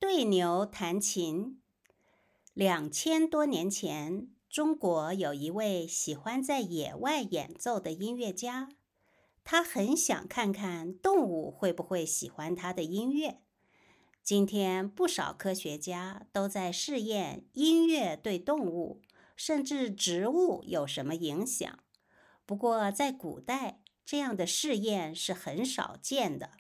对牛弹琴。2000多年前，中国有一位喜欢在野外演奏的音乐家，他很想看看动物会不会喜欢他的音乐。今天，不少科学家都在试验音乐对动物，甚至植物有什么影响。不过，在古代，这样的试验是很少见的。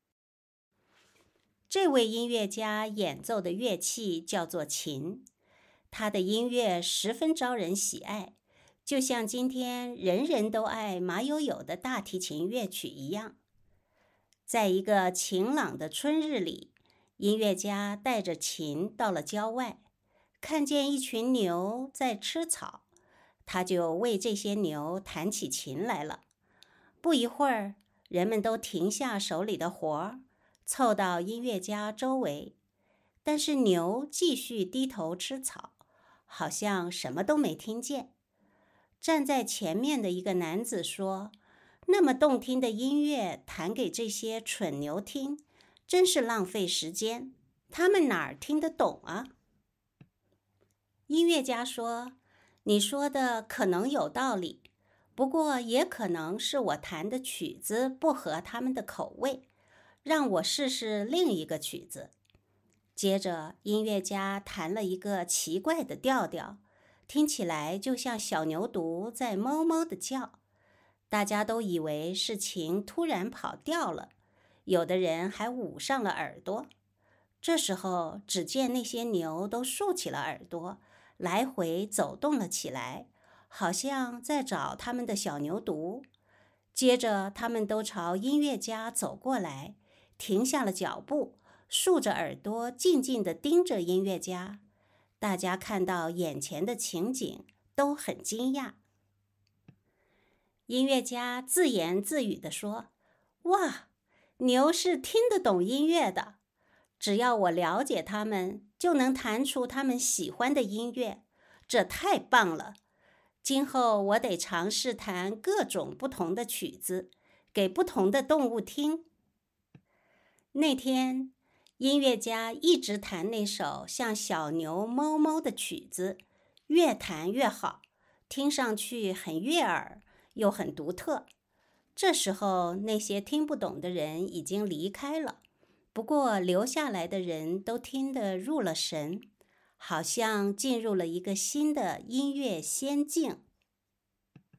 这位音乐家演奏的乐器叫做琴，他的音乐十分招人喜爱，就像今天人人都爱马友友的大提琴乐曲一样。在一个晴朗的春日里，音乐家带着琴到了郊外，看见一群牛在吃草，他就为这些牛弹起琴来了。不一会儿，人们都停下手里的活儿，凑到音乐家周围，但是牛继续低头吃草，好像什么都没听见。站在前面的一个男子说：“那么动听的音乐弹给这些蠢牛听，真是浪费时间，他们哪儿听得懂啊？”音乐家说：“你说的可能有道理，不过也可能是我弹的曲子不合他们的口味，让我试试另一个曲子。”接着，音乐家弹了一个奇怪的调调，听起来就像小牛犊在哞哞地叫。大家都以为是琴突然跑调了，有的人还捂上了耳朵。这时候，只见那些牛都竖起了耳朵，来回走动了起来，好像在找他们的小牛犊。接着，他们都朝音乐家走过来，停下了脚步，竖着耳朵静静地盯着音乐家。大家看到眼前的情景，都很惊讶。音乐家自言自语地说：“哇，牛是听得懂音乐的，只要我了解它们，就能弹出它们喜欢的音乐，这太棒了！今后我得尝试弹各种不同的曲子，给不同的动物听。”那天，音乐家一直弹那首像小牛哞哞的曲子，越弹越好，听上去很悦耳，又很独特。这时候，那些听不懂的人已经离开了，不过留下来的人都听得入了神，好像进入了一个新的音乐仙境。